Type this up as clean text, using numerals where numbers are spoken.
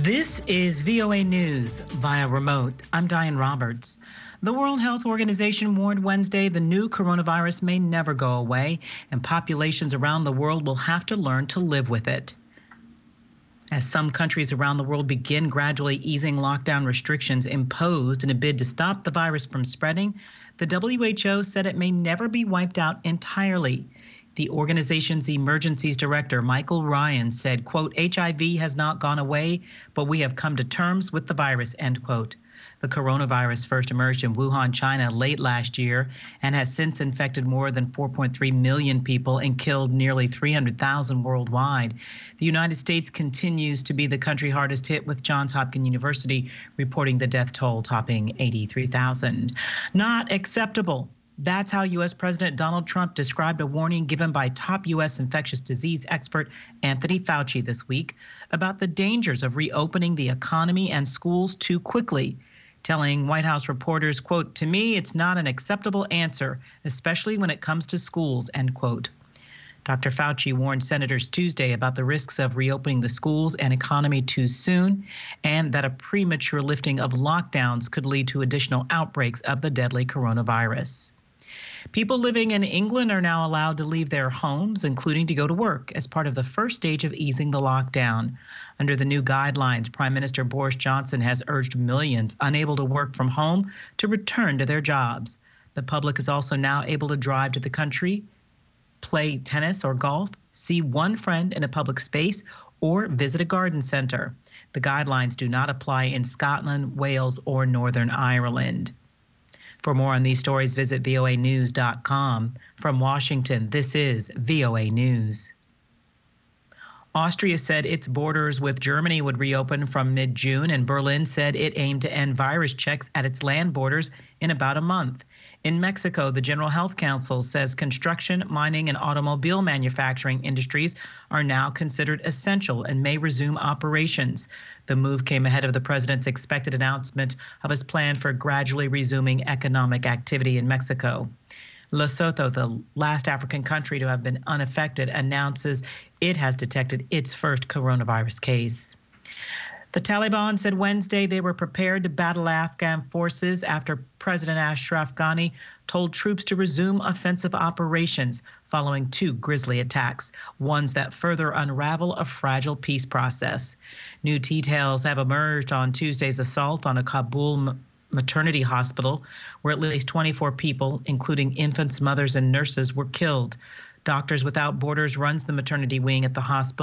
This is VOA News via remote. I'm Diane Roberts. The World Health Organization warned Wednesday the new coronavirus may never go away, and populations around the world will have to learn to live with it. As some countries around the world begin gradually easing lockdown restrictions imposed in a bid to stop the virus from spreading, the WHO said it may never be wiped out entirely. The organization's emergencies director, Michael Ryan, said, quote, HIV has not gone away, but we have come to terms with the virus, end quote. The coronavirus first emerged in Wuhan, China late last year and has since infected more than 4.3 million people and killed nearly 300,000 worldwide. The United States continues to be the country hardest hit, with Johns Hopkins University reporting the death toll topping 83,000. Not acceptable. That's how U.S. President Donald Trump described a warning given by top U.S. infectious disease expert Anthony Fauci this week about the dangers of reopening the economy and schools too quickly, telling White House reporters, quote, "To me, it's not an acceptable answer, especially when it comes to schools," end quote. Dr. Fauci warned senators Tuesday about the risks of reopening the schools and economy too soon, and that a premature lifting of lockdowns could lead to additional outbreaks of the deadly coronavirus. People living in England are now allowed to leave their homes, including to go to work, as part of the first stage of easing the lockdown. Under the new guidelines, Prime Minister Boris Johnson has urged millions unable to work from home to return to their jobs. The public is also now able to drive to the country, play tennis or golf, see one friend in a public space, or visit a garden center. The guidelines do not apply in Scotland, Wales, or Northern Ireland. For more on these stories, visit voanews.com. From Washington, this is VOA News. Austria said its borders with Germany would reopen from mid-June, and Berlin said it aimed to end virus checks at its land borders in about a month. In Mexico, the General Health Council says construction, mining, and automobile manufacturing industries are now considered essential and may resume operations. The move came ahead of the president's expected announcement of his plan for gradually resuming economic activity in Mexico. Lesotho, the last African country to have been unaffected, announces it has detected its first coronavirus case. The Taliban said Wednesday they were prepared to battle Afghan forces after President Ashraf Ghani told troops to resume offensive operations following two grisly attacks, ones that further unravel a fragile peace process. New details have emerged on Tuesday's assault on a Kabul maternity hospital, where at least 24 people, including infants, mothers, and nurses, were killed. Doctors Without Borders runs the maternity wing at the hospital.